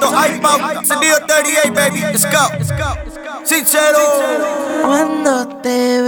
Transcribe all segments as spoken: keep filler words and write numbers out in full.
Esto iPod, encendido treinta y ocho, baby. Let's go. Sincero. Cuando te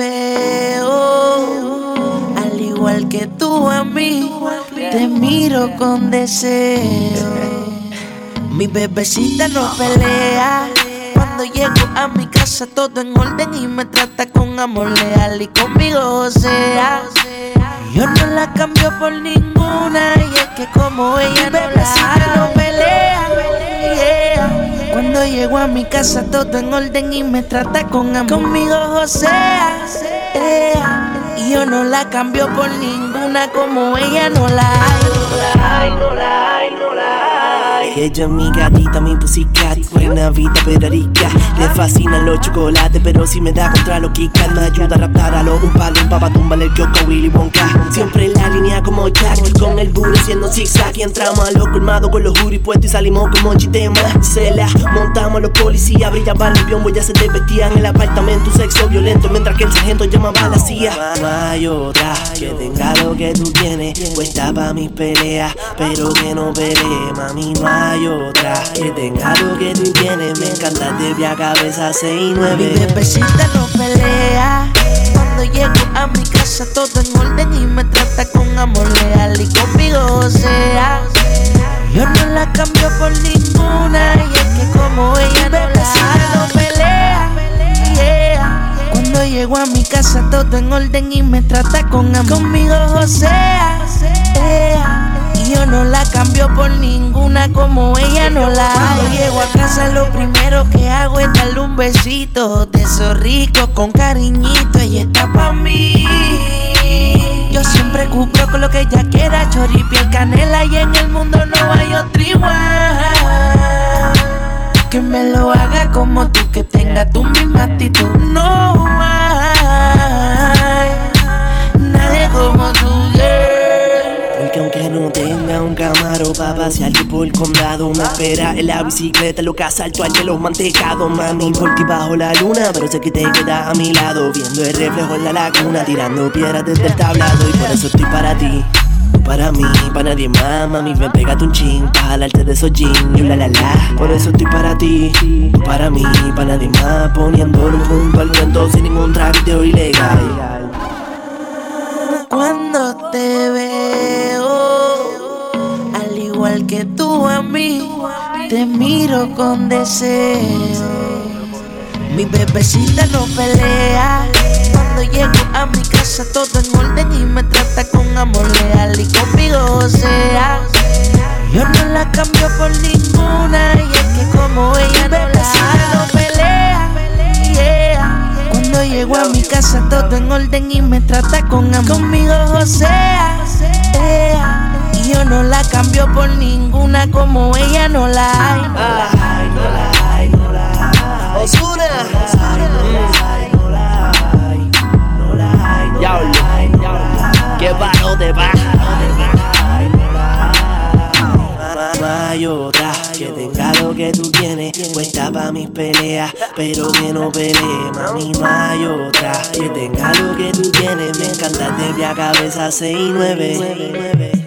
veo, al igual que tú a mí, te miro con deseo. Mi bebecita no pelea. Cuando llego a mi casa todo en orden y me trata con amor leal. Y conmigo o sea, yo no la cambio por ninguna. Y es que como ella no la no pelea, yeah. Cuando llego a mi casa todo en orden y me trata con amor. Conmigo o sea, yeah. Y yo no la cambio por ninguna, como ella no la hay. No la hay, no la hay. Ella es mi gatita, mi pussycat, buena vida pero rica. Le fascinan los chocolates, pero si me da contra los Kit-Kat, me ayuda a raptar a los un palo, un papa, tumbarle el Yoko, Willy Wonka. Siempre en la línea como Jack, con el booty haciendo zigzag. Y entramos a los colmados con los hoodies puestos y salimos como chitema. Se la montamos a los policías, brillaban los biombos, ya se desvestían en el apartamento. Un sexo violento, mientras que el sargento llamaba a la C I A. No hay otra que tenga lo que tú tienes, puesta pa' mis peleas, pero que no pelee, mami. No hay otra que tenga lo que tú tienes, me encanta de pie a cabeza seis y nueve. Mi bebecita no pelea. Cuando llego a mi casa todo en orden y me trata con amor leal. Y conmigo o sea, yo no la cambio por ninguna. Y es que como ella no la no pelea, yeah. Cuando llego a mi casa todo en orden y me trata con amor. Conmigo o sea, yeah. Y yo no la cambio por ninguna, como ella no la hay. Cuando llego a casa lo primero que hago es darle un besito de esos ricos con cariñito. Ella está pa' mí. Yo siempre cumplo con lo que ella quiera, chori, piel, canela, y en el mundo no hay otro igual. Que me lo haga como tú, que tenga tu misma actitud. No hay nadie como tú, girl. Porque aunque no tenga un Camaro pa' pasear por el condado, me espera en la bicicleta loca, salto al de los mantecados. Mami, por ti bajo la luna, pero sé que te quedas a mi lado, viendo el reflejo en la laguna, tirando piedras desde el tablado. Y por eso estoy para ti, tú para mí, para nadie más. Mami, ven, pégate un chin, pa' jalarte de esos jeans, y la la la. Por eso estoy para ti, tú para mí, para nadie más, poniéndolo junto al cuento sin ningún trámite ilegal. Cuando te veo, al igual que tú a mí, te miro con deseo. Mi bebecita no pelea. Cuando llego a mi casa todo en orden y me trata con amor leal. Y conmigo o sea, yo no la cambio por ninguna. Y es que como ella no la no pelea, yeah. Cuando llego a mi casa todo en orden y me trata con amor. Conmigo o sea, yeah. Y yo no la cambio por ninguna, como ella no la hay. No la hay, no la hay, no la hay. Ozuna, que bajo de baja. No hay otra que tenga lo que tú tienes, puesta pa' mis peleas, pero que no pelee, mami. No hay otra que tenga lo que tú tienes, me encanta de pie a cabeza seis y nueve.